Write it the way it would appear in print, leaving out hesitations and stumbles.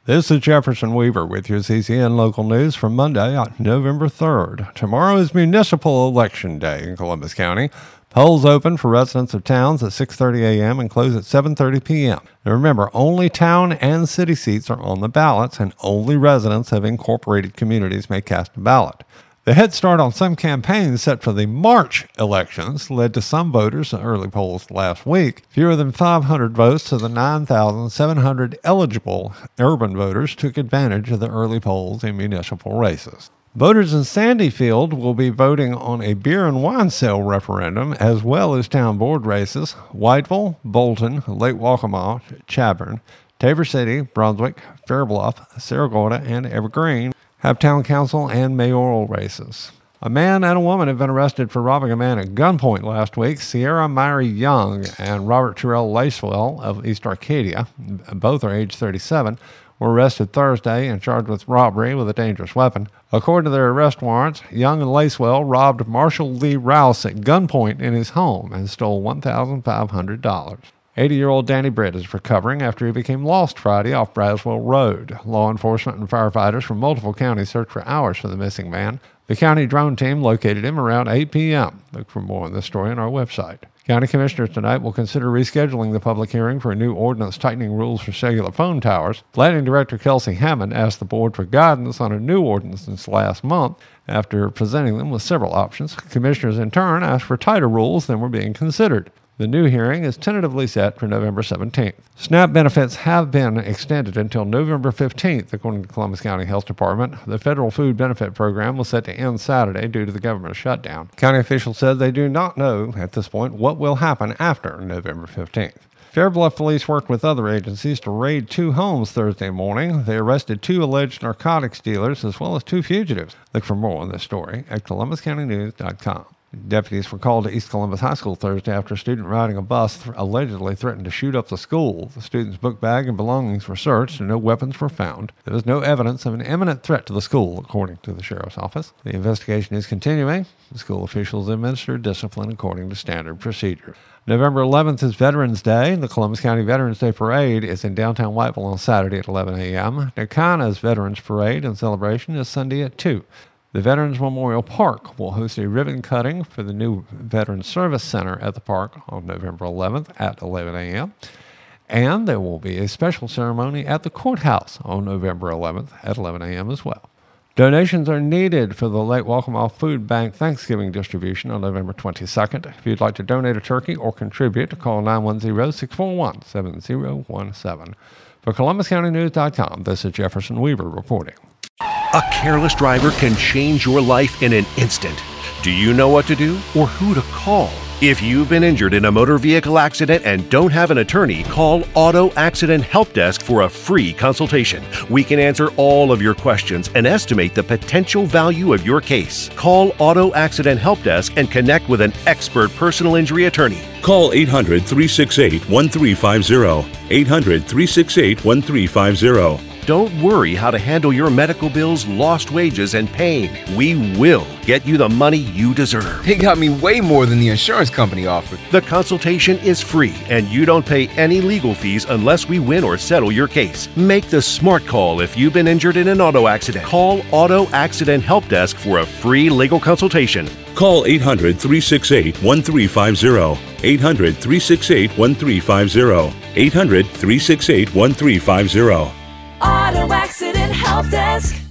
This is Jefferson Weaver with your CCN Local News for Monday, November 3rd. Tomorrow is Municipal Election Day in Columbus County. Polls open for residents of towns at 6:30 a.m. and close at 7:30 p.m. Now remember, only town and city seats are on the ballots, and only residents of incorporated communities may cast a ballot. The head start on some campaigns set for the March elections led to some voters in early polls last week. Fewer than 500 votes of the 9,700 eligible urban voters took advantage of the early polls in municipal races. Voters in Sandyfield will be voting on a beer and wine sale referendum as well as town board races. Whiteville, Bolton, Lake Waccamaw, Chadbourn, Tabor City, Brunswick, Fairbluff, Saragordo, and Evergreen have town council and mayoral races. A man and a woman have been arrested for robbing a man at gunpoint last week. Sierra Myrie Young and Robert Terrell Lacewell of East Arcadia, both are age 37, were arrested Thursday and charged with robbery with a dangerous weapon. According to their arrest warrants, Young and Lacewell robbed Marshall Lee Rouse at gunpoint in his home and stole $1,500. 80-year-old Danny Britt is recovering after he became lost Friday off Braswell Road. Law enforcement and firefighters from multiple counties searched for hours for the missing man. The county drone team located him around 8 p.m. Look for more on this story on our website. County commissioners tonight will consider rescheduling the public hearing for a new ordinance tightening rules for cellular phone towers. Planning Director Kelsey Hammond asked the board for guidance on a new ordinance since last month. After presenting them with several options, commissioners in turn asked for tighter rules than were being considered. The new hearing is tentatively set for November 17th. SNAP benefits have been extended until November 15th, according to the Columbus County Health Department. The federal food benefit program was set to end Saturday due to the government shutdown. County officials said they do not know at this point what will happen after November 15th. Fairbluff police worked with other agencies to raid 2 homes Thursday morning. They arrested 2 alleged narcotics dealers as well as 2 fugitives. Look for more on this story at columbuscountynews.com. Deputies were called to East Columbus High School Thursday after a student riding a bus allegedly threatened to shoot up the school. The student's book bag and belongings were searched and no weapons were found. There was no evidence of an imminent threat to the school, according to the sheriff's office. The investigation is continuing. The school officials administer discipline according to standard procedure. November 11th is Veterans Day. The Columbus County Veterans Day Parade is in downtown Whiteville on Saturday at 11 a.m. Nakana's Veterans Parade and celebration is Sunday at 2. The Veterans Memorial Park will host a ribbon cutting for the new Veterans Service Center at the park on November 11th at 11 a.m. And there will be a special ceremony at the courthouse on November 11th at 11 a.m. as well. Donations are needed for the Lake Waccamaw Food Bank Thanksgiving distribution on November 22nd. If you'd like to donate a turkey or contribute, call 910-641-7017. For ColumbusCountyNews.com, this is Jefferson Weaver reporting. A careless driver can change your life in an instant. Do you know what to do or who to call? If you've been injured in a motor vehicle accident and don't have an attorney, call Auto Accident Help Desk for a free consultation. We can answer all of your questions and estimate the potential value of your case. Call Auto Accident Help Desk and connect with an expert personal injury attorney. Call 800-368-1350. 800-368-1350. Don't worry how to handle your medical bills, lost wages, and pain. We will get you the money you deserve. They got me way more than the insurance company offered. The consultation is free, and you don't pay any legal fees unless we win or settle your case. Make the smart call if you've been injured in an auto accident. Call Auto Accident Help Desk for a free legal consultation. Call 800-368-1350. 800-368-1350. 800-368-1350. Auto Accident Help Desk.